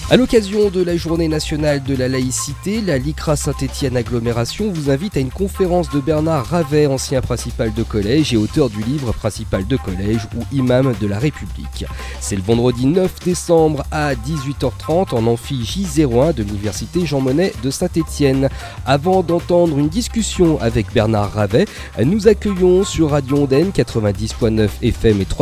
À l'occasion de la Journée nationale de la laïcité, la LICRA Saint-Étienne Agglomération vous invite à une conférence de Bernard Ravet, ancien principal de collège et auteur du livre Principal de collège ou imam de la République. C'est le vendredi 9 décembre à 18h30 en amphi J01 de l'Université Jean Monnet de Saint-Étienne. Avant d'entendre une discussion avec Bernard Ravet, nous accueillons sur Radio Ondaine 90.9 FM et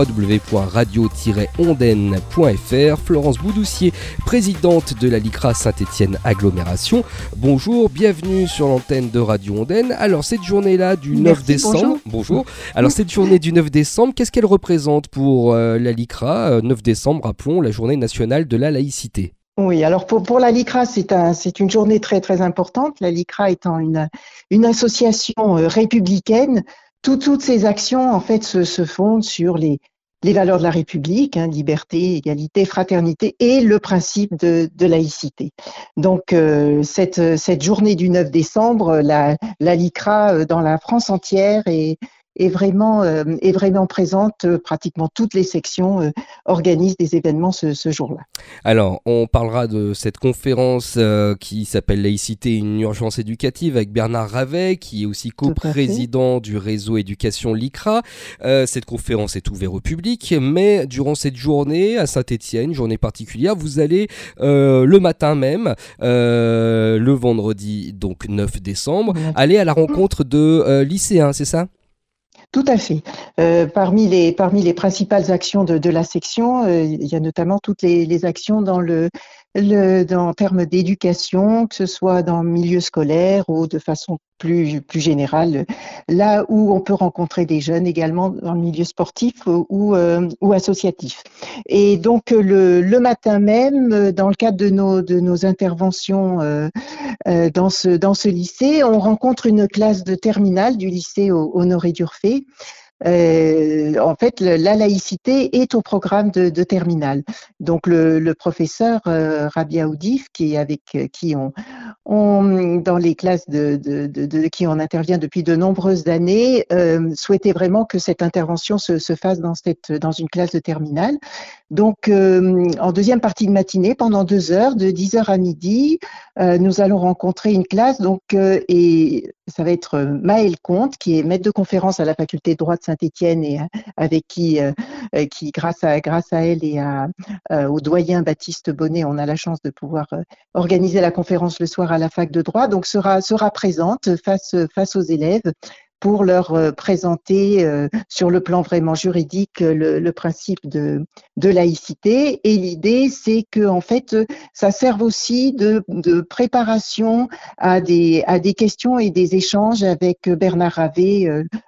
www.radio-ondaine.fr Florence Boudoussier, présidente de la LICRA Saint-Étienne Agglomération. Bonjour, bienvenue sur l'antenne de Radio Ondaine. Alors cette journée-là du 9 décembre, bonjour. Alors cette journée du 9 décembre, qu'est-ce qu'elle représente pour la LICRA 9 décembre, rappelons, la journée nationale de la laïcité. Oui, alors pour la LICRA, c'est une journée très très importante. La LICRA étant une association républicaine, toutes ces actions en fait se fondent sur les valeurs de la République, liberté, égalité, fraternité et le principe de laïcité. Donc cette journée du 9 décembre, la LICRA dans la France entière est vraiment présente. Pratiquement toutes les sections organisent des événements ce jour-là. Alors, on parlera de cette conférence qui s'appelle Laïcité, une urgence éducative avec Bernard Ravet, qui est aussi coprésident du réseau éducation LICRA. Cette conférence est ouverte au public, mais durant cette journée à Saint-Étienne, journée particulière, vous allez le matin même, le vendredi donc 9 décembre, aller à la rencontre de lycéens, c'est ça ? Tout à fait. Parmi les principales actions de la section, il y a notamment toutes les actions en termes d'éducation, que ce soit dans le milieu scolaire ou de façon plus générale, là où on peut rencontrer des jeunes également dans le milieu sportif ou associatif. Et donc le matin même, dans le cadre de nos interventions dans ce lycée, on rencontre une classe de terminale du lycée Honoré d'Urfé. En fait, la laïcité est au programme de terminale. Donc, le professeur Rabia Oudif, qui est avec qui on dans les classes qui on intervient depuis de nombreuses années, souhaitait vraiment que cette intervention se fasse dans une classe de terminale. Donc, en deuxième partie de matinée, pendant 2 heures, de 10h à midi, nous allons rencontrer une classe. Donc, et ça va être Maëlle Comte, qui est maître de conférence à la faculté de droit de Saint-Étienne et avec qui grâce à elle et au doyen Baptiste Bonnet, on a la chance de pouvoir organiser la conférence le soir à la fac de droit. Donc, sera présente face aux élèves pour leur présenter sur le plan vraiment juridique le principe de laïcité. Et l'idée, c'est que en fait, ça serve aussi de préparation à des questions et des échanges avec Bernard Ravet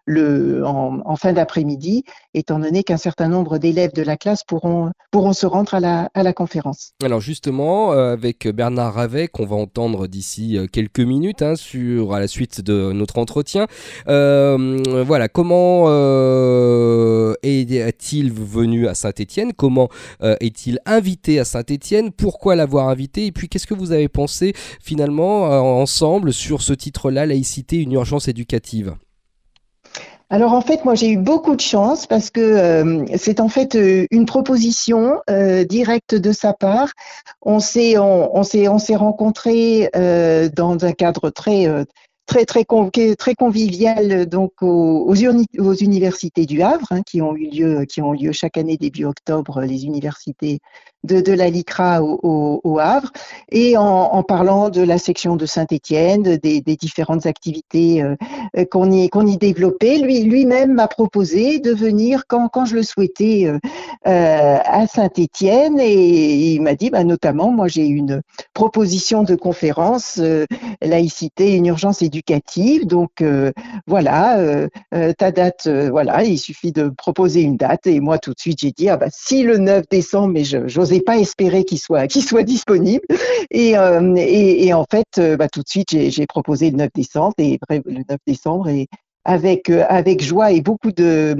en fin d'après-midi, étant donné qu'un certain nombre d'élèves de la classe pourront se rendre à la conférence. Alors justement, avec Bernard Ravet, qu'on va entendre d'ici quelques minutes à la suite de notre entretien, voilà, comment est-il venu à Saint-Étienne ? Comment est-il invité à Saint-Étienne ? Pourquoi l'avoir invité ? Et puis qu'est-ce que vous avez pensé finalement ensemble sur ce titre-là, Laïcité, une urgence éducative ? Alors en fait, moi j'ai eu beaucoup de chance parce que c'est en fait une proposition directe de sa part. On s'est rencontrés dans un cadre très convivial donc aux universités du Havre, qui ont eu lieu chaque année début octobre, les universités de la LICRA au Havre, et en parlant de la section de Saint-Étienne, des différentes activités qu'on y développait. Lui-même m'a proposé de venir quand je le souhaitais à Saint-Étienne, et il m'a dit notamment, moi j'ai une proposition de conférence laïcité, une urgence éducative, donc voilà, ta date, voilà, il suffit de proposer une date, et moi tout de suite j'ai dit si le 9 décembre, mais j'osais pas espérer qu'il soit disponible, et en fait tout de suite j'ai proposé le 9 décembre, et le 9 décembre, et avec joie et beaucoup de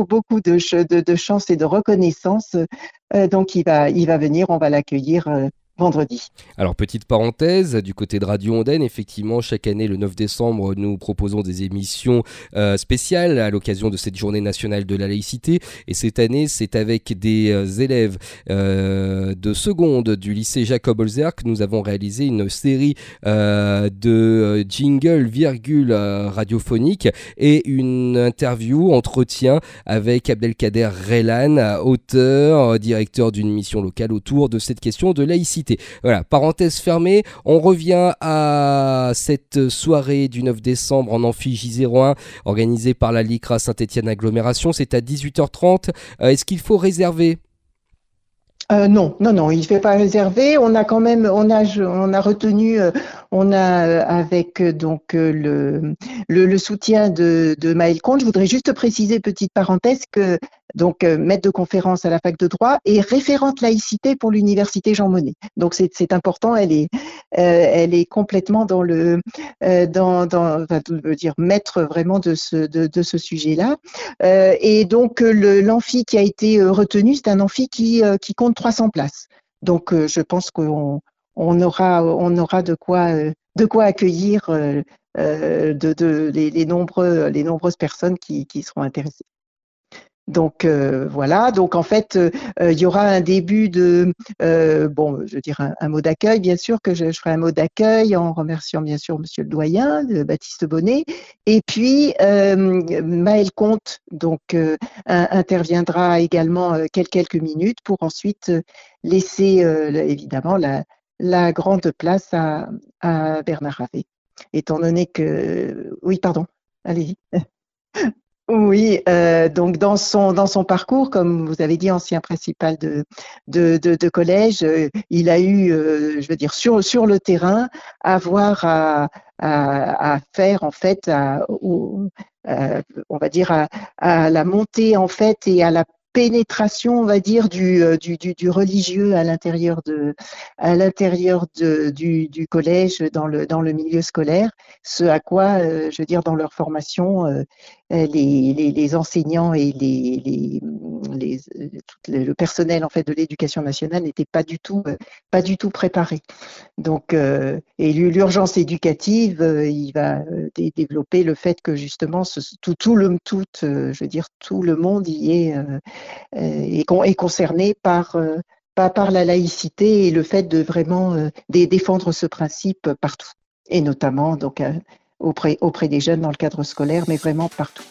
chance et de reconnaissance, donc il va venir, on va l'accueillir vendredi. Alors, petite parenthèse, du côté de Radio Ondaine, effectivement, chaque année, le 9 décembre, nous proposons des émissions spéciales à l'occasion de cette journée nationale de la laïcité. Et cette année, c'est avec des élèves de seconde du lycée Jacob Holzer que nous avons réalisé une série de jingles, virgules radiophoniques et une interview, entretien avec Abdelkader Reylan, auteur, directeur d'une mission locale autour de cette question de laïcité. Voilà, parenthèse fermée, on revient à cette soirée du 9 décembre en Amphi J01 organisée par la LICRA Saint-Étienne Agglomération, c'est à 18h30. Est-ce qu'il faut réserver ? Non, il ne fait pas réserver. On a quand même, on a retenu, avec donc le soutien de Maël Comte. Je voudrais juste préciser, petite parenthèse, que donc maître de conférence à la fac de droit et référente laïcité pour l'université Jean Monnet. Donc c'est important. Elle est complètement dans je veux dire maître vraiment de ce sujet-là. Et donc l'amphi qui a été retenu, c'est un amphi qui compte 300 places. Donc je pense qu'on aura de quoi accueillir les nombreuses personnes qui seront intéressées. Donc voilà, donc en fait, il y aura un début de, je veux dire un mot d'accueil, bien sûr que je ferai un mot d'accueil en remerciant bien sûr Monsieur le doyen, Baptiste Bonnet, et puis Maël Comte donc interviendra également quelques minutes pour ensuite laisser évidemment la grande place à Bernard Ravet, étant donné que, oui pardon, allez-y. Oui, donc dans son parcours, comme vous avez dit, ancien principal de collège, il a eu, je veux dire, sur le terrain, avoir à faire en fait, on va dire à la montée en fait et à la pénétration, on va dire, du religieux à l'intérieur du collège, dans le milieu scolaire, ce à quoi, je veux dire, dans leur formation, les enseignants et le personnel en fait de l'éducation nationale n'étaient pas du tout préparés. Donc, et l'urgence éducative, il va développer le fait que justement tout le monde y est concerné par la laïcité et le fait de vraiment défendre ce principe partout, et notamment donc auprès des jeunes dans le cadre scolaire, mais vraiment partout.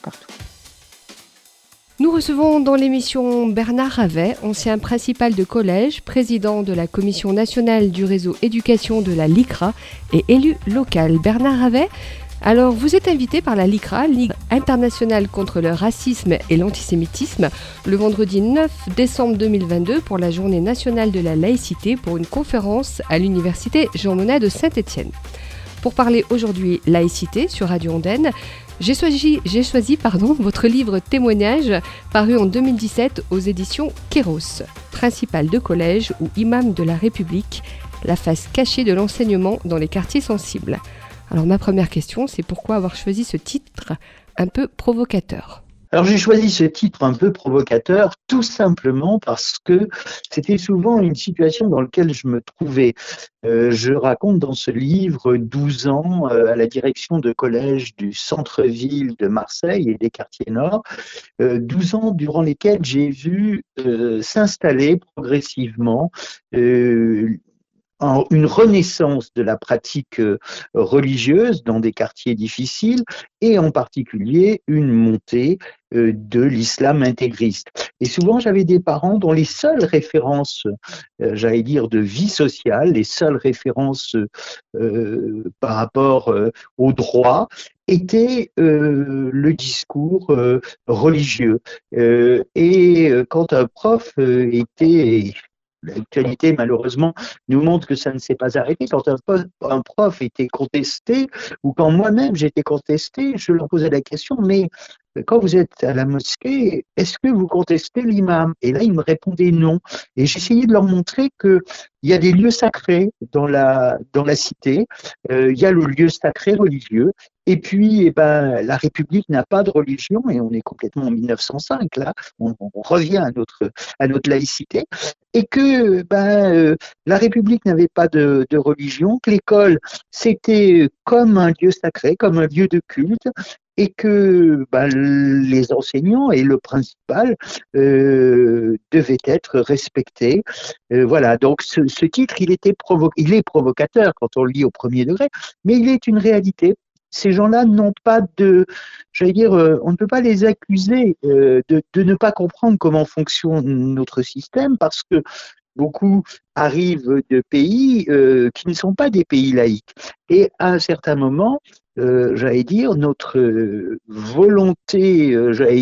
Nous recevons dans l'émission Bernard Ravet, ancien principal de collège, président de la Commission nationale du réseau éducation de la LICRA et élu local. Bernard Ravet, alors vous êtes invité par la LICRA, Ligue internationale contre le racisme et l'antisémitisme, le vendredi 9 décembre 2022 pour la journée nationale de la laïcité pour une conférence à l'université Jean Monnet de Saint-Étienne. Pour parler aujourd'hui laïcité sur Radio Ondaine, j'ai choisi votre livre témoignage paru en 2017 aux éditions Kéros, principal de collège ou imam de la République, la face cachée de l'enseignement dans les quartiers sensibles. Alors ma première question, c'est pourquoi avoir choisi ce titre un peu provocateur ? Alors j'ai choisi ce titre un peu provocateur tout simplement parce que c'était souvent une situation dans laquelle je me trouvais. Je raconte dans ce livre 12 ans à la direction de collège du centre-ville de Marseille et des quartiers nord, 12 ans durant lesquels j'ai vu s'installer progressivement une renaissance de la pratique religieuse dans des quartiers difficiles et en particulier une montée de l'islam intégriste. Et souvent, j'avais des parents dont les seules références, j'allais dire, de vie sociale, les seules références par rapport au droit, était le discours religieux. Et quand un prof était... L'actualité, malheureusement, nous montre que ça ne s'est pas arrêté. Quand un prof était contesté, ou quand moi-même j'étais contesté, je leur posais la question, mais quand vous êtes à la mosquée, est-ce que vous contestez l'imam ? Et là, ils me répondaient non. Et j'essayais de leur montrer qu'il y a des lieux sacrés dans la cité, il y a le lieu sacré religieux, et puis la République n'a pas de religion, et on est complètement en 1905, là, on revient à notre laïcité. et que la République n'avait pas de religion, que l'école c'était comme un lieu sacré, comme un lieu de culte, et que les enseignants et le principal devaient être respectés. Voilà, donc ce titre, il est provocateur quand on le lit au premier degré, mais il est une réalité. Ces gens-là n'ont pas on ne peut pas les accuser de ne pas comprendre comment fonctionne notre système, parce que beaucoup arrivent de pays qui ne sont pas des pays laïques. Et à un certain moment, notre volonté,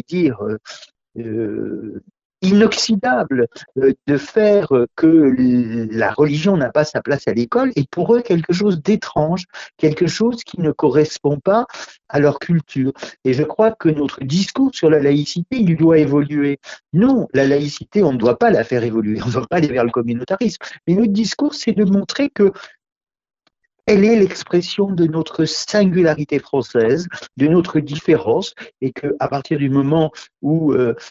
inoxydable de faire que la religion n'a pas sa place à l'école est pour eux quelque chose d'étrange, quelque chose qui ne correspond pas à leur culture. Et je crois que notre discours sur la laïcité, il doit évoluer. Non, la laïcité, on ne doit pas la faire évoluer, on ne doit pas aller vers le communautarisme. Mais notre discours, c'est de montrer que elle est l'expression de notre singularité française, de notre différence, et qu'à partir du moment où,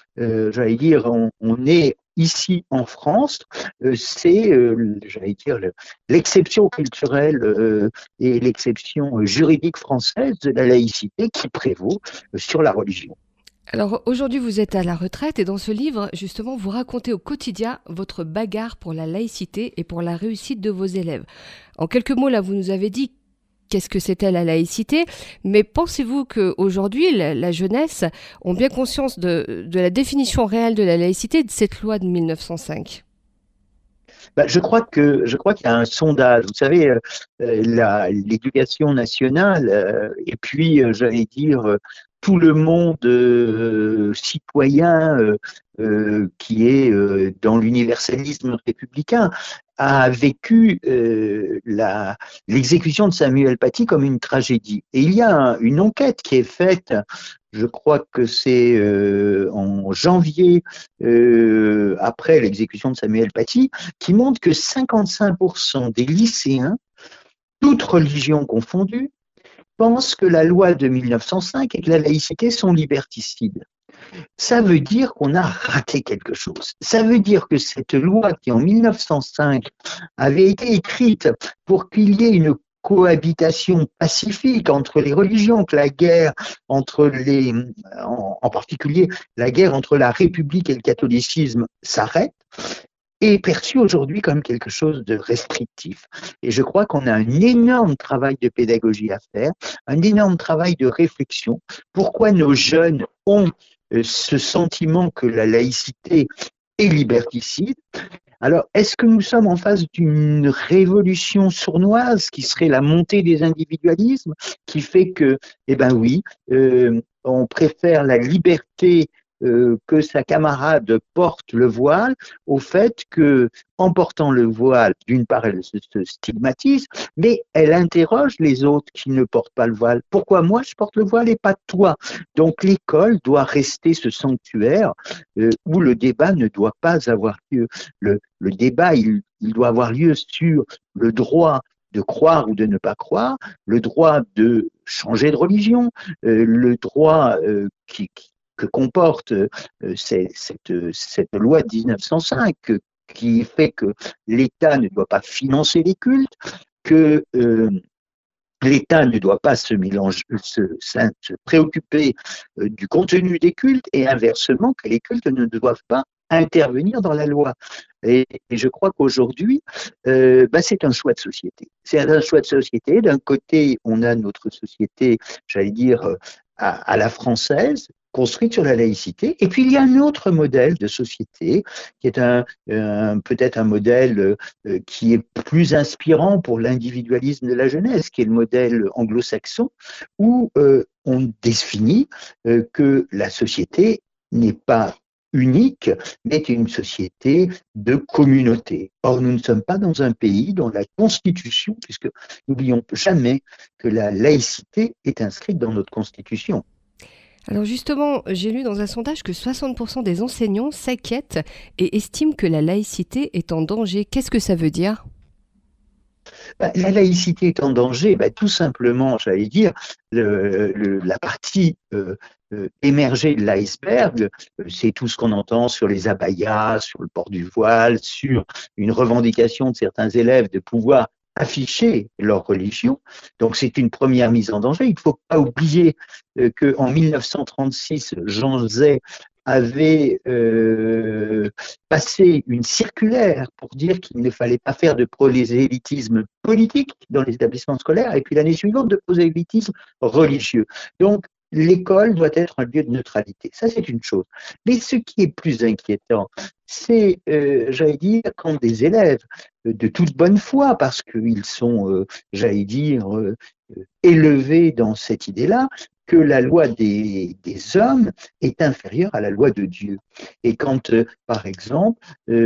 on est ici en France, c'est, l'exception culturelle et l'exception juridique française de la laïcité qui prévaut sur la religion. Alors aujourd'hui, vous êtes à la retraite et dans ce livre, justement, vous racontez au quotidien votre bagarre pour la laïcité et pour la réussite de vos élèves. En quelques mots, là, vous nous avez dit qu'est-ce que c'était la laïcité, mais pensez-vous qu'aujourd'hui, la jeunesse ont bien conscience de la définition réelle de la laïcité de cette loi de 1905 ? Je crois qu'il y a un sondage. Vous savez, l'éducation nationale, et puis, tout le monde citoyen qui est dans l'universalisme républicain a vécu l'exécution de Samuel Paty comme une tragédie. Et il y a une enquête qui est faite, je crois que c'est en janvier, après l'exécution de Samuel Paty, qui montre que 55% des lycéens, toutes religions confondues, pensent que la loi de 1905 et que la laïcité sont liberticides. Ça veut dire qu'on a raté quelque chose. Ça veut dire que cette loi qui, en 1905, avait été écrite pour qu'il y ait une cohabitation pacifique entre les religions, que la guerre en particulier la guerre entre la République et le catholicisme s'arrête, est perçue aujourd'hui comme quelque chose de restrictif. Et je crois qu'on a un énorme travail de pédagogie à faire, un énorme travail de réflexion. Pourquoi nos jeunes ont ce sentiment que la laïcité est liberticide? Alors, est-ce que nous sommes en face d'une révolution sournoise qui serait la montée des individualismes, qui fait que, on préfère la liberté que sa camarade porte le voile, au fait que, en portant le voile, d'une part, elle se stigmatise, mais elle interroge les autres qui ne portent pas le voile. Pourquoi moi je porte le voile et pas toi? Donc l'école doit rester ce sanctuaire où le débat ne doit pas avoir lieu. Le débat, il doit avoir lieu sur le droit de croire ou de ne pas croire, le droit de changer de religion, le droit que comporte cette loi de 1905 qui fait que l'État ne doit pas financer les cultes, que l'État ne doit pas se préoccuper du contenu des cultes et inversement que les cultes ne doivent pas intervenir dans la loi. Et je crois qu'aujourd'hui, c'est un choix de société. C'est un choix de société. D'un côté, on a notre société, à la française, construite sur la laïcité. Et puis, il y a un autre modèle de société qui est peut-être un modèle qui est plus inspirant pour l'individualisme de la jeunesse, qui est le modèle anglo-saxon, où on définit que la société n'est pas unique, mais une société de communauté. Or, nous ne sommes pas dans un pays dont la Constitution, puisque n'oublions jamais que la laïcité est inscrite dans notre Constitution. Alors justement, j'ai lu dans un sondage que 60% des enseignants s'inquiètent et estiment que la laïcité est en danger. Qu'est-ce que ça veut dire ? La laïcité est en danger, tout simplement, la partie émergée de l'iceberg, c'est tout ce qu'on entend sur les abayas, sur le port du voile, sur une revendication de certains élèves de pouvoir afficher leur religion. Donc c'est une première mise en danger. Il ne faut pas oublier qu'en 1936, Jean Zay avait passé une circulaire pour dire qu'il ne fallait pas faire de prosélytisme politique dans les établissements scolaires, et puis l'année suivante de prosélytisme religieux. Donc, l'école doit être un lieu de neutralité. Ça, c'est une chose. Mais ce qui est plus inquiétant, c'est, j'allais dire, quand des élèves de toute bonne foi, parce qu'ils sont, j'allais dire, élevés dans cette idée-là, que la loi des hommes est inférieure à la loi de Dieu. Et quand, par exemple,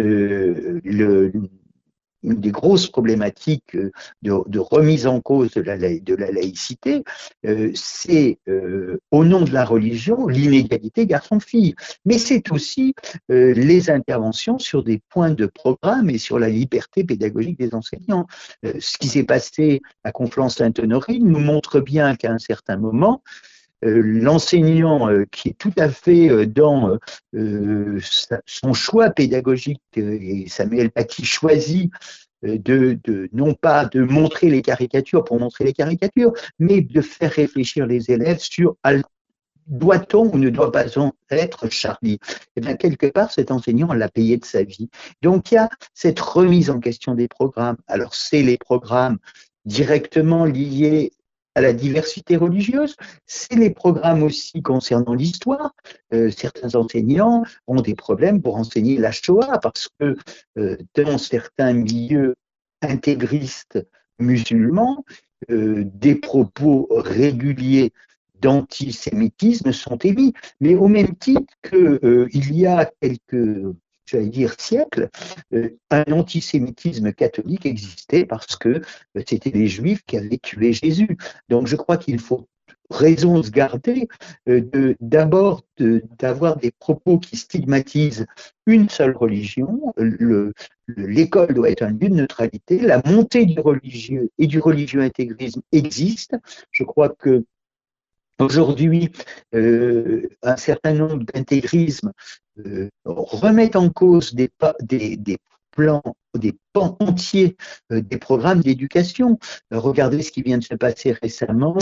une des grosses problématiques de remise en cause de la laïcité, c'est au nom de la religion l'inégalité garçon-fille. Mais c'est aussi les interventions sur des points de programme et sur la liberté pédagogique des enseignants. Ce qui s'est passé à Conflans-Sainte-Honorine nous montre bien qu'à un certain moment, l'enseignant qui est tout à fait dans son choix pédagogique, et Samuel Paty choisit non pas de montrer les caricatures pour montrer les caricatures, mais de faire réfléchir les élèves sur doit-on ou ne doit pas être Charlie. Et bien, quelque part, cet enseignant l'a payé de sa vie. Donc, il y a cette remise en question des programmes. Alors, c'est les programmes directement liés à la diversité religieuse, c'est les programmes aussi concernant l'histoire. Certains enseignants ont des problèmes pour enseigner la Shoah parce que dans certains milieux intégristes musulmans, des propos réguliers d'antisémitisme sont émis. Mais au même titre qu'il y a quelques, j'allais dire, siècles, un antisémitisme catholique existait parce que c'était les Juifs qui avaient tué Jésus. Donc je crois qu'il faut raison se garder d'abord d'avoir des propos qui stigmatisent une seule religion. L'école doit être un lieu de neutralité. La montée du religieux et du religieux intégrisme existe. Je crois que aujourd'hui, un certain nombre d'intégrismes remettent en cause des plans, des pans entiers des programmes d'éducation. Regardez ce qui vient de se passer récemment.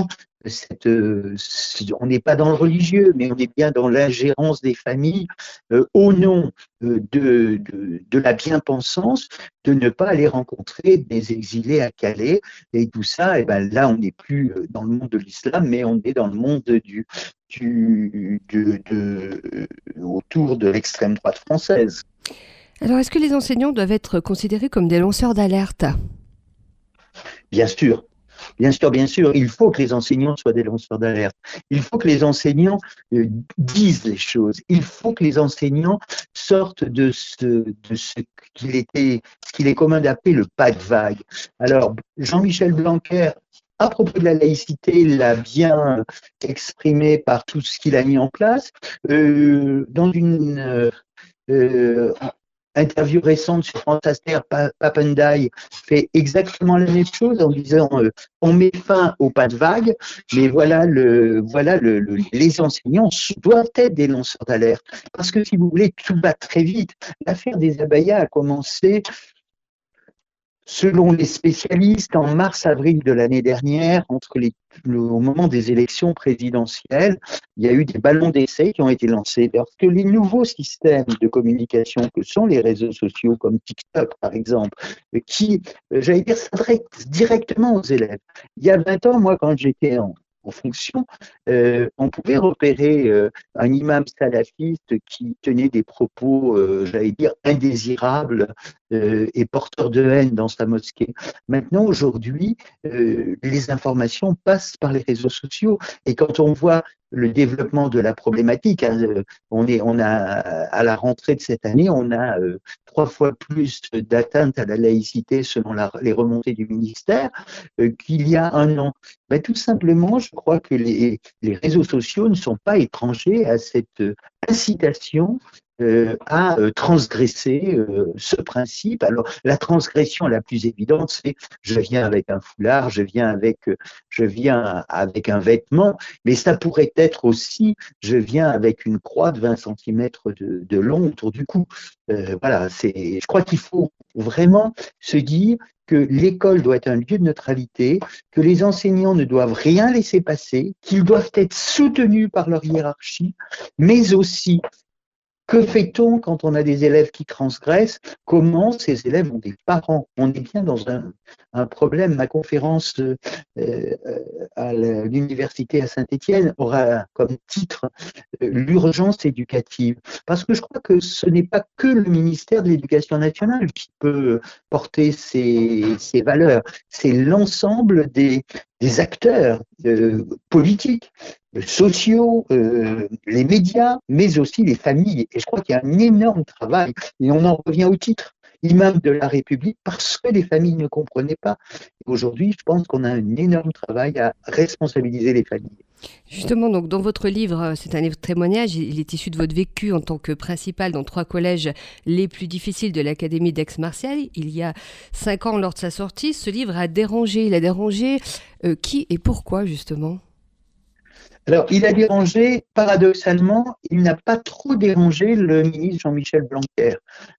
On n'est pas dans le religieux, mais on est bien dans l'ingérence des familles au nom de la bien-pensance, de ne pas aller rencontrer des exilés à Calais. Et tout ça, et ben là, on n'est plus dans le monde de l'islam, mais on est dans le monde autour de l'extrême droite française. Alors, est-ce que les enseignants doivent être considérés comme des lanceurs d'alerte ? Bien sûr. Bien sûr, bien sûr, il faut que les enseignants soient des lanceurs d'alerte. Il faut que les enseignants disent les choses. Il faut que les enseignants sortent de ce qu'il est commun d'appeler le pas de vague. Alors, Jean-Michel Blanquer, à propos de la laïcité, l'a bien exprimé par tout ce qu'il a mis en place. Dans une interview récente sur France Inter, Papendaï fait exactement la même chose en disant on met fin au pas de vague, mais voilà les enseignants doivent être des lanceurs d'alerte. Parce que si vous voulez, tout va très vite. L'affaire des abayas a commencé, selon les spécialistes, en mars-avril de l'année dernière, au moment des élections présidentielles, il y a eu des ballons d'essai qui ont été lancés parce que les nouveaux systèmes de communication que sont les réseaux sociaux comme TikTok par exemple, qui, j'allais dire, s'adressent directement aux élèves. Il y a 20 ans, moi, quand j'étais en fonction, on pouvait repérer un imam salafiste qui tenait des propos, j'allais dire, indésirables et porteurs de haine dans sa mosquée. Maintenant, aujourd'hui, les informations passent par les réseaux sociaux et quand on voit le développement de la problématique, on a à la rentrée de cette année, on a 3 fois plus d'atteintes à la laïcité selon les remontées du ministère qu'il y a un an. Ben, tout simplement, je crois que les réseaux sociaux ne sont pas étrangers à cette incitation à transgresser ce principe. Alors, la transgression la plus évidente, c'est je viens avec un foulard, je viens avec un vêtement, mais ça pourrait être aussi je viens avec une croix de 20 centimètres de long autour du cou. Voilà, je crois qu'il faut vraiment se dire que l'école doit être un lieu de neutralité, que les enseignants ne doivent rien laisser passer, qu'ils doivent être soutenus par leur hiérarchie, mais aussi que fait-on quand on a des élèves qui transgressent? Comment ces élèves ont des parents? On est bien dans un problème. Ma conférence à l'université à Saint-Étienne aura comme titre l'urgence éducative. Parce que je crois que ce n'est pas que le ministère de l'Éducation nationale qui peut porter ces valeurs. C'est l'ensemble des acteurs politiques, sociaux, les médias, mais aussi les familles. Et je crois qu'il y a un énorme travail, et on en revient au titre, imam de la République, parce que les familles ne comprenaient pas. Aujourd'hui, je pense qu'on a un énorme travail à responsabiliser les familles. Justement, donc dans votre livre, c'est un livre de témoignage, il est issu de votre vécu en tant que principal dans 3 collèges les plus difficiles de l'Académie d'Aix-Marseille. Il y a 5 ans, lors de sa sortie, ce livre a dérangé. Il a dérangé qui et pourquoi, justement? Alors, il a dérangé, paradoxalement, il n'a pas trop dérangé le ministre Jean-Michel Blanquer,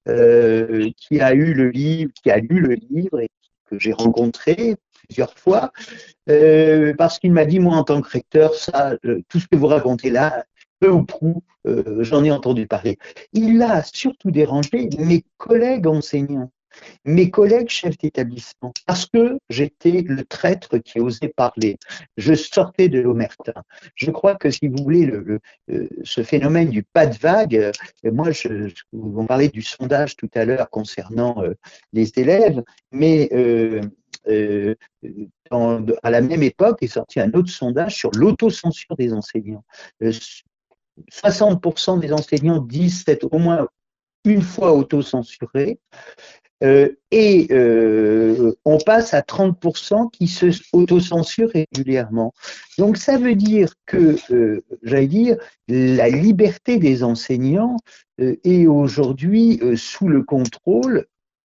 qui a lu le livre et que j'ai rencontré plusieurs fois, parce qu'il m'a dit, moi, en tant que recteur, ça, tout ce que vous racontez là, peu ou prou, j'en ai entendu parler. Il a surtout dérangé mes collègues enseignants, mes collègues chefs d'établissement, parce que j'étais le traître qui osait parler. Je sortais de l'omerta. Je crois que, si vous voulez, ce phénomène du pas de vague, moi, on parlait du sondage tout à l'heure concernant les élèves, mais à la même époque est sorti un autre sondage sur l'autocensure des enseignants. 60% des enseignants disent s'être au moins une fois autocensurés. On passe à 30% qui se autocensurent régulièrement. Donc ça veut dire que, j'allais dire, la liberté des enseignants est aujourd'hui sous le contrôle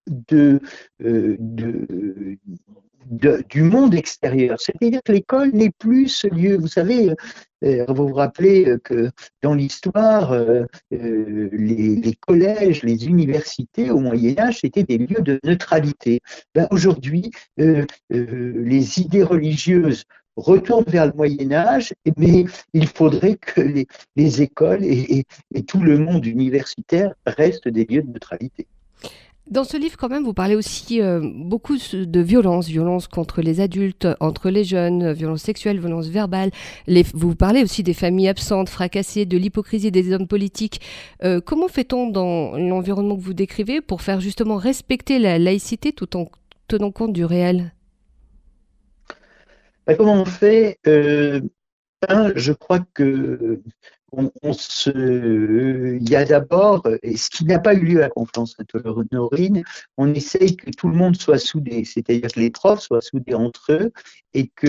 du monde extérieur. C'est-à-dire que l'école n'est plus ce lieu. Vous savez, vous vous rappelez que dans l'histoire, les collèges, les universités au Moyen-Âge, c'était des lieux de neutralité. Ben, aujourd'hui, les idées religieuses retournent vers le Moyen-Âge, mais il faudrait que les écoles et tout le monde universitaire restent des lieux de neutralité. Dans ce livre, quand même, vous parlez aussi beaucoup de violences contre les adultes, entre les jeunes, violences sexuelles, violences verbales. Vous parlez aussi des familles absentes, fracassées, de l'hypocrisie des hommes politiques. Comment fait-on dans l'environnement que vous décrivez pour faire justement respecter la laïcité tout en tenant compte du réel? Comment on fait? Je crois que il y a d'abord, et ce qui n'a pas eu lieu à la conférence Sainte-Honorine, on essaye que tout le monde soit soudé, c'est-à-dire que les profs soient soudés entre eux et que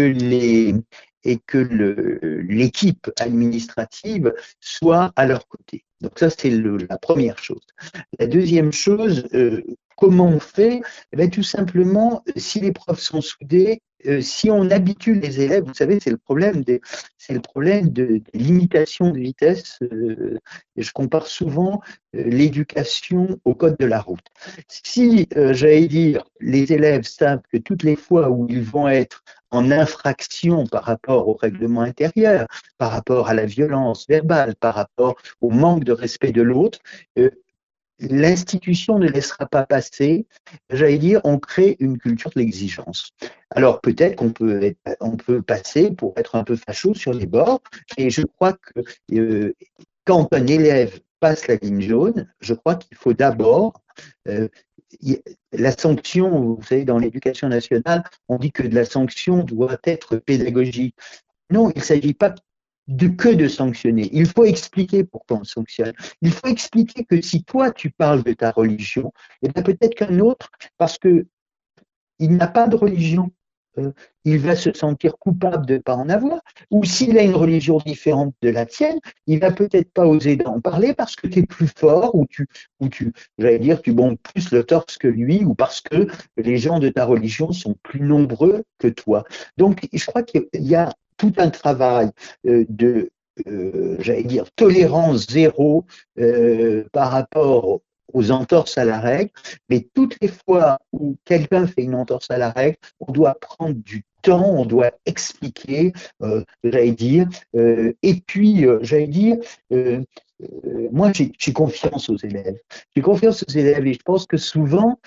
l'équipe administrative soit à leur côté. Donc ça, c'est la première chose. La deuxième chose, comment on fait? Eh bien, tout simplement, si les profs sont soudés, si on habitue les élèves, vous savez, c'est le problème de l'imitation de vitesse. Et je compare souvent l'éducation au code de la route. Si, j'allais dire, les élèves savent que toutes les fois où ils vont être en infraction par rapport au règlement intérieur, par rapport à la violence verbale, par rapport au manque de respect de l'autre, l'institution ne laissera pas passer, j'allais dire, on crée une culture de l'exigence. Alors peut-être qu'on peut passer pour être un peu facho sur les bords, et je crois que quand un élève passe la ligne jaune, je crois qu'il faut d'abord la sanction, vous savez, dans l'éducation nationale, on dit que la sanction doit être pédagogique. Non, il ne s'agit pas que de sanctionner. Il faut expliquer pourquoi on sanctionne. Il faut expliquer que si toi, tu parles de ta religion, et bien peut-être qu'un autre, parce qu'il n'a pas de religion, il va se sentir coupable de ne pas en avoir. Ou s'il a une religion différente de la tienne, il va peut-être pas oser d'en parler parce que tu es plus fort j'allais dire, tu bombes plus le torse que lui ou parce que les gens de ta religion sont plus nombreux que toi. Donc, je crois qu'il y a tout un travail j'allais dire, tolérance zéro par rapport aux entorses à la règle, mais toutes les fois où quelqu'un fait une entorse à la règle, on doit prendre du temps, on doit expliquer, j'allais dire, et puis, j'allais dire, moi, j'ai confiance aux élèves. J'ai confiance aux élèves et je pense que souvent,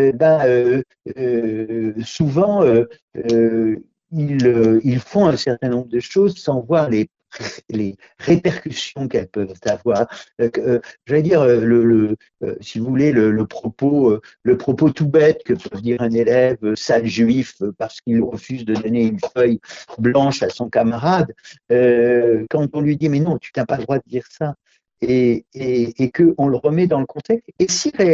souvent, ils font un certain nombre de choses sans voir les répercussions qu'elles peuvent avoir. J'allais dire, si vous voulez, le propos tout bête que peut dire un élève sale juif parce qu'il refuse de donner une feuille blanche à son camarade, quand on lui dit mais non, tu n'as pas le droit de dire ça, et qu'on le remet dans le contexte, et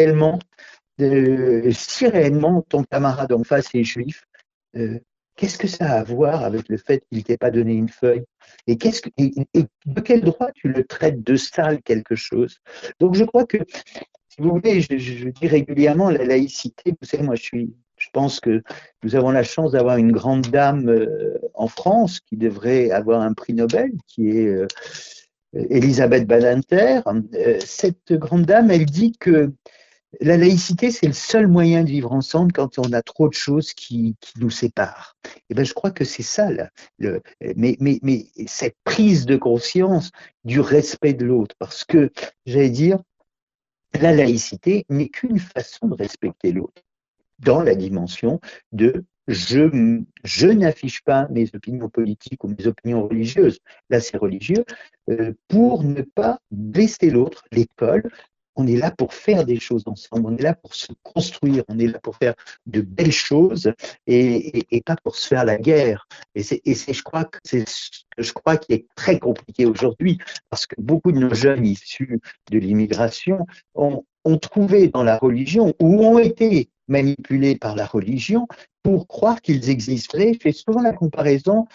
si réellement ton camarade en face est juif, qu'est-ce que ça a à voir avec le fait qu'il ne t'ait pas donné une feuille et de quel droit tu le traites de sale quelque chose? Donc je crois que, si vous voulez, je dis régulièrement la laïcité. Vous savez, moi je pense que nous avons la chance d'avoir une grande dame en France qui devrait avoir un prix Nobel, qui est Elisabeth Badinter. Cette grande dame, elle dit que la laïcité, c'est le seul moyen de vivre ensemble quand on a trop de choses qui nous séparent. Et ben, je crois que c'est ça, là, mais cette prise de conscience du respect de l'autre, parce que, j'allais dire, la laïcité n'est qu'une façon de respecter l'autre, dans la dimension de je n'affiche pas mes opinions politiques ou mes opinions religieuses, là c'est religieux, pour ne pas blesser l'autre. L'école, on est là pour faire des choses ensemble, on est là pour se construire, on est là pour faire de belles choses et pas pour se faire la guerre. Je crois que c'est ce que je crois qui est très compliqué aujourd'hui, parce que beaucoup de nos jeunes issus de l'immigration ont trouvé dans la religion ou ont été manipulés par la religion pour croire qu'ils existeraient. Je fais souvent la comparaison,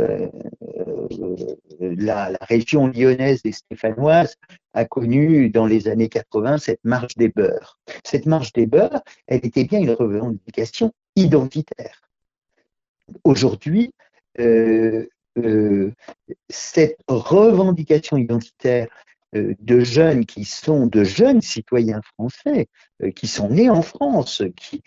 la région lyonnaise et stéphanoise a connu dans les années 80 cette marche des beurs. Cette marche des beurs, elle était bien une revendication identitaire. Aujourd'hui, cette revendication identitaire de jeunes qui sont de jeunes citoyens français, qui sont nés en France, qui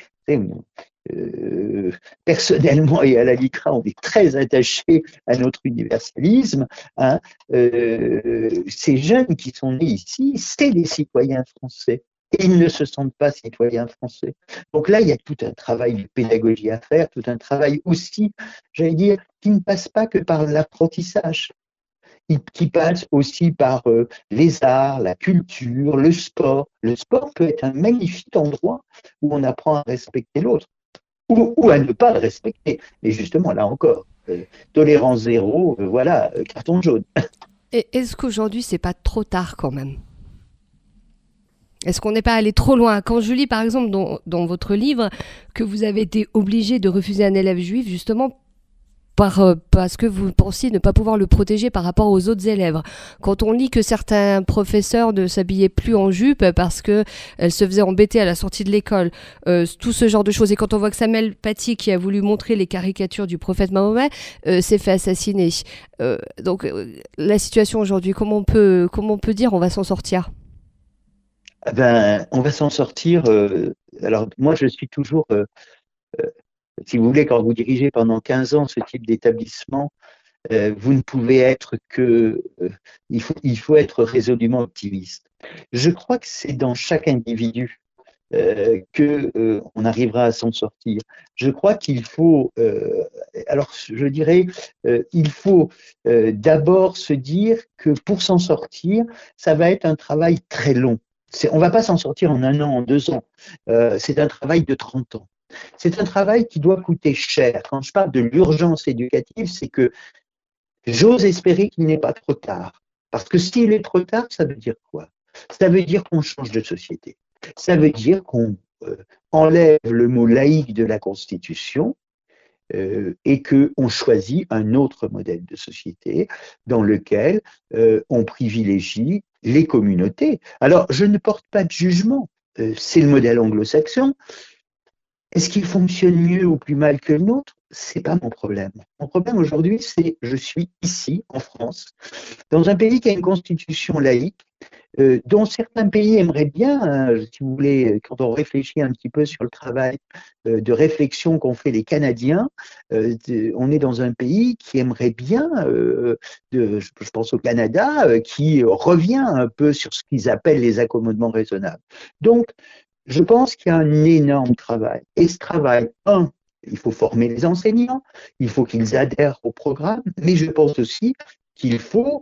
personnellement et à la LICRA, on est très attachés à notre universalisme. Hein, ces jeunes qui sont nés ici, c'est des citoyens français. Et ils ne se sentent pas citoyens français. Donc là, il y a tout un travail de pédagogie à faire, tout un travail aussi, j'allais dire, qui ne passe pas que par l'apprentissage, qui passe aussi par les arts, la culture, le sport. Le sport peut être un magnifique endroit où on apprend à respecter l'autre, ou à ne pas le respecter. Et justement, là encore, tolérance zéro, voilà, carton jaune. Et est-ce qu'aujourd'hui, c'est pas trop tard quand même ? Est-ce qu'on n'est pas allé trop loin ? Quand je lis par exemple dans votre livre que vous avez été obligé de refuser un élève juif justement parce que vous pensiez ne pas pouvoir le protéger par rapport aux autres élèves. Quand on lit que certains professeurs ne s'habillaient plus en jupe parce qu'elles se faisaient embêter à la sortie de l'école, tout ce genre de choses. Et quand on voit que Samuel Paty, qui a voulu montrer les caricatures du prophète Mahomet, s'est fait assassiner. Donc la situation aujourd'hui, comment on peut dire on va s'en sortir ? On va s'en sortir. Alors moi, je suis toujours... si vous voulez, quand vous dirigez pendant 15 ans ce type d'établissement, vous ne pouvez être que... il faut être résolument optimiste. Je crois que c'est dans chaque individu qu'on arrivera à s'en sortir. Je crois qu'il faut... alors, je dirais, il faut d'abord se dire que pour s'en sortir, ça va être un travail très long. On ne va pas s'en sortir en 1 an, en 2 ans. C'est un travail de 30 ans. C'est un travail qui doit coûter cher. Quand je parle de l'urgence éducative, c'est que j'ose espérer qu'il n'est pas trop tard. Parce que s'il est trop tard, ça veut dire quoi? Ça veut dire qu'on change de société. Ça veut dire qu'on enlève le mot laïque de la Constitution et qu'on choisit un autre modèle de société dans lequel on privilégie les communautés. Alors, je ne porte pas de jugement, c'est le modèle anglo-saxon. Est-ce qu'il fonctionne mieux ou plus mal que le nôtre? C'est pas mon problème. Mon problème aujourd'hui, c'est je suis ici, en France, dans un pays qui a une constitution laïque, dont certains pays aimeraient bien, hein, si vous voulez, quand on réfléchit un petit peu sur le travail de réflexion qu'ont fait les Canadiens, on est dans un pays qui aimerait bien, je pense au Canada, qui revient un peu sur ce qu'ils appellent les accommodements raisonnables. Donc, je pense qu'il y a un énorme travail. Et ce travail, il faut former les enseignants, il faut qu'ils adhèrent au programme, mais je pense aussi qu'il faut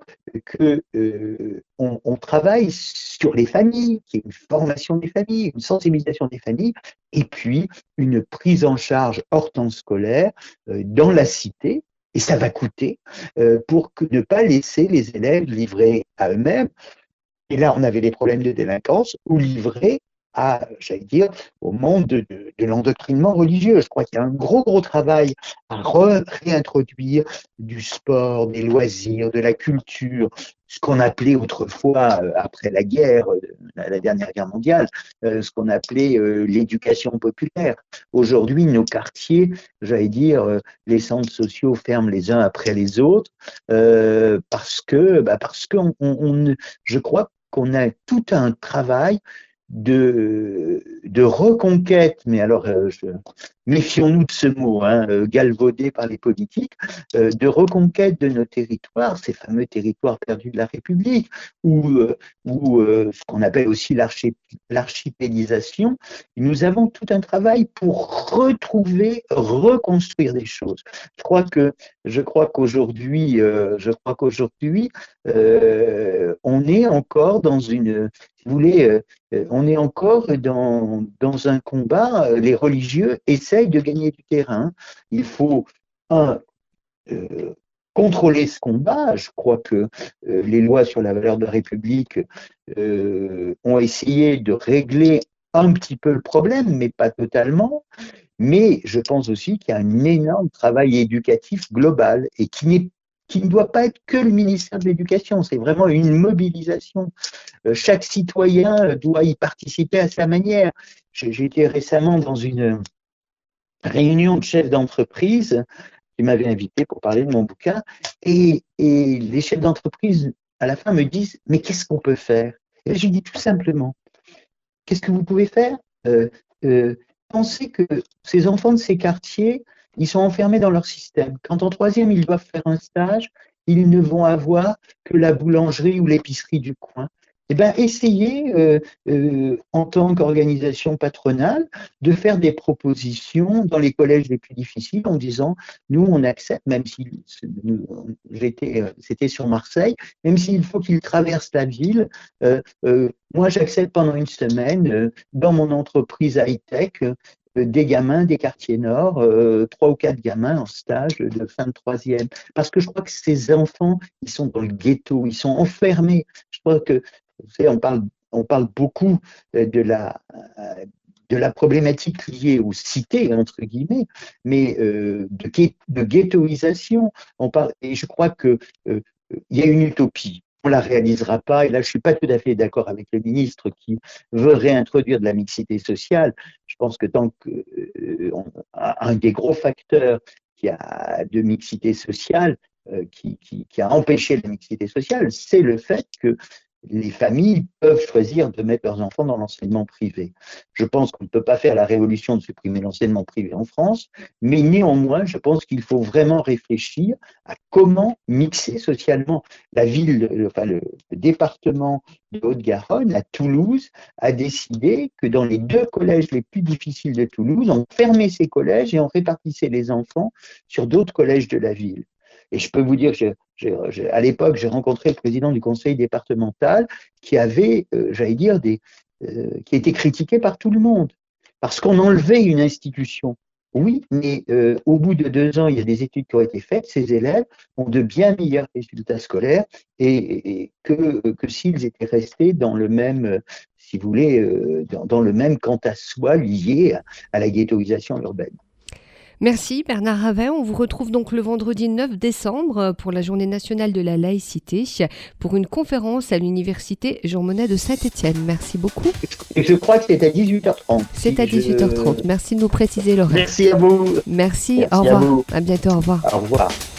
qu'on travaille sur les familles, qu'il y ait une formation des familles, une sensibilisation des familles, et puis une prise en charge hors temps scolaire dans la cité, et ça va coûter, pour ne pas laisser les élèves livrés à eux-mêmes. Et là, on avait des problèmes de délinquance ou livrés à, j'allais dire, au monde de l'endoctrinement religieux. Je crois qu'il y a un gros travail à réintroduire du sport, des loisirs, de la culture, ce qu'on appelait autrefois, après la guerre, la dernière guerre mondiale, ce qu'on appelait l'éducation populaire. Aujourd'hui, nos quartiers, j'allais dire, les centres sociaux ferment les uns après les autres, parce que je crois qu'on a tout un travail de reconquête, mais alors méfions-nous de ce mot, hein, galvaudé par les politiques, de reconquête de nos territoires, ces fameux territoires perdus de la République, ou ce qu'on appelle aussi l'archipélisation. Nous avons tout un travail pour retrouver, reconstruire des choses. Je crois qu'aujourd'hui, on est encore dans une, si vous voulez, on est encore dans un combat. Les religieux essayent de gagner du terrain. Il faut, contrôler ce combat. Je crois que les lois sur la valeur de la République ont essayé de régler un petit peu le problème, mais pas totalement. Mais je pense aussi qu'il y a un énorme travail éducatif global et qui ne doit pas être que le ministère de l'Éducation, c'est vraiment une mobilisation. Chaque citoyen doit y participer à sa manière. J'ai été récemment dans une réunion de chefs d'entreprise qui m'avaient invité pour parler de mon bouquin, et les chefs d'entreprise, à la fin, me disent « Mais qu'est-ce qu'on peut faire ?» Et j'ai dit tout simplement « Qu'est-ce que vous pouvez faire pensez que ces enfants de ces quartiers, ils sont enfermés dans leur système. Quand en troisième, ils doivent faire un stage, ils ne vont avoir que la boulangerie ou l'épicerie du coin. Eh bien, essayez, en tant qu'organisation patronale, de faire des propositions dans les collèges les plus difficiles en disant, nous, on accepte, même si c'était sur Marseille, même s'il faut qu'ils traversent la ville, moi, j'accepte pendant une semaine, dans mon entreprise high-tech, des gamins des quartiers nord, 3 ou 4 gamins en stage de fin de troisième. Parce que je crois que ces enfants, ils sont dans le ghetto, ils sont enfermés. Je crois que, vous savez, on parle beaucoup de la problématique liée aux cités, entre guillemets, mais de ghettoisation. Et je crois qu'il y a une utopie. On ne la réalisera pas. Et là, je ne suis pas tout à fait d'accord avec le ministre qui veut réintroduire de la mixité sociale. Je pense que tant un des gros facteurs qui a de mixité sociale, qui a empêché la mixité sociale, c'est le fait que les familles peuvent choisir de mettre leurs enfants dans l'enseignement privé. Je pense qu'on ne peut pas faire la révolution de supprimer l'enseignement privé en France, mais néanmoins, je pense qu'il faut vraiment réfléchir à comment mixer socialement. Le département de Haute-Garonne, à Toulouse, a décidé que dans les 2 collèges les plus difficiles de Toulouse, on fermait ces collèges et on répartissait les enfants sur d'autres collèges de la ville. Et je peux vous dire que à l'époque, j'ai rencontré le président du conseil départemental qui avait, j'allais dire, qui était critiqué par tout le monde parce qu'on enlevait une institution. Oui, mais au bout de 2 ans, il y a des études qui ont été faites. Ces élèves ont de bien meilleurs résultats scolaires et que s'ils étaient restés dans le même, si vous voulez, dans le même quant à soi lié à la ghettoisation urbaine. Merci Bernard Ravet. On vous retrouve donc le vendredi 9 décembre pour la Journée nationale de la laïcité pour une conférence à l'Université Jean Monnet de Saint-Étienne. Merci beaucoup. Et je crois que c'est à 18h30. C'est à 18h30. Merci de nous préciser l'horaire. Merci à vous. Merci au revoir. À bientôt, au revoir. Au revoir.